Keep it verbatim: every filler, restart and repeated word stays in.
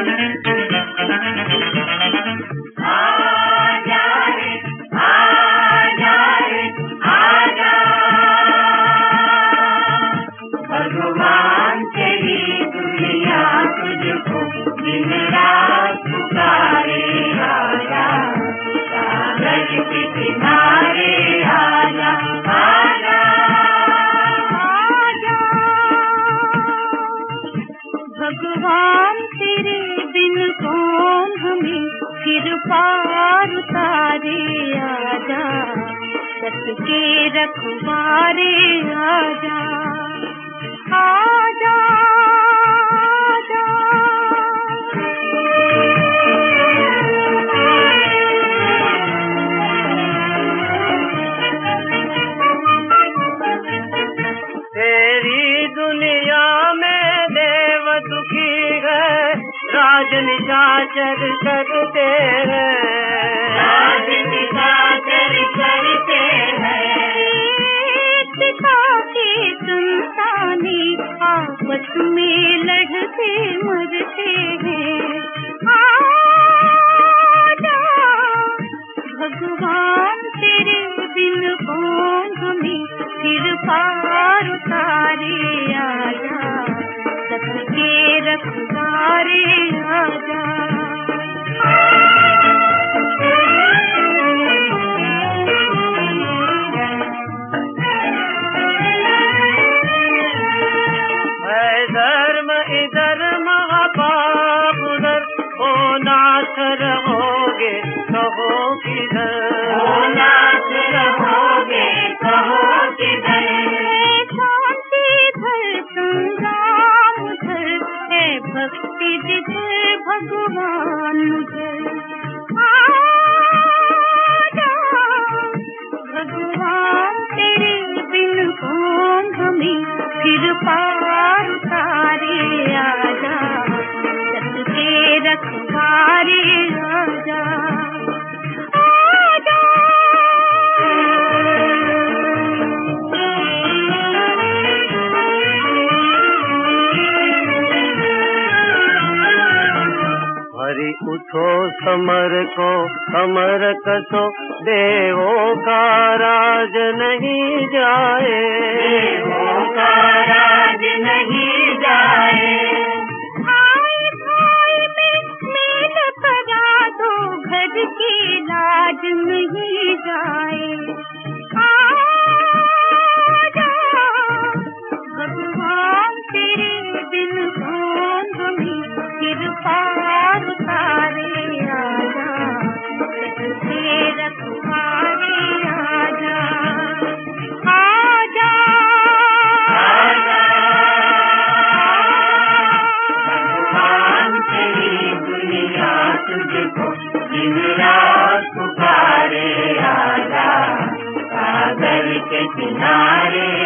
भगवान तेरी दुनिया तुझको दिन रात पुकारे, आजा सागर के किनारे, आजा आजा आजा। भगवान तेरे बिन कौन हमें फिर पार उतारे, आजा सत के रखवारे, आजा आजा आजा। तेरी दुनिया में देव दुखी है, राज निशाचर करते हैं, राज निशाचर करते हैं। पिता की संतानी आपस में लड़ते मरते हैं, आजा भगवान तेरे बिन कौन हमें फिर पार उतारे, आजा सत के रखवारे, आजा। धर्म इधर महापाप उधर, ओ नाथ रहोगे कहो किधर, ओ नाथ रहोगे कहो किधर। शांति धर संग्राम धर, है भक्ति जिधर भगवान उधर, आजा भगवान तेरे बिन कौन हमें फिर पार उतारे, आजा सत के रखवारे, आजा आजा। हरि उठो समर को अमर कसो, देवों का राज नहीं जाए, देवों का राज नहीं जाए। भाई भाई में मेल करा दो, घर की लाज नहीं जाए, आजा भगवान तेरे बिन कौन हमें फिर पार उतारे, आजा सत के रखवारे, आजा आजा आजा। भगवान तेरी दुनिया तुझको दिन रात पुकारे, आजा सागर के किनारे,